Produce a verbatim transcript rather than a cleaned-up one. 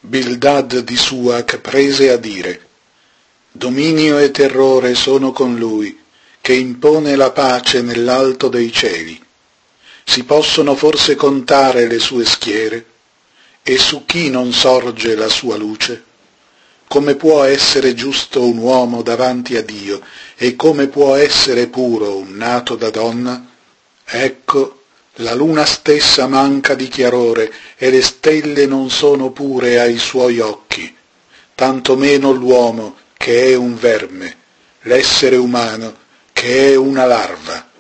Bildad di Suach prese a dire: dominio e terrore sono con lui, che impone la pace nell'alto dei cieli. Si possono forse contare le sue schiere? E su chi non sorge la sua luce? Come può essere giusto un uomo davanti a Dio, e come può essere puro un nato da donna? Ecco, la luna stessa manca di chiarore, e le stelle non sono pure ai suoi occhi, tanto meno l'uomo, che è un verme, l'essere umano, che è una larva.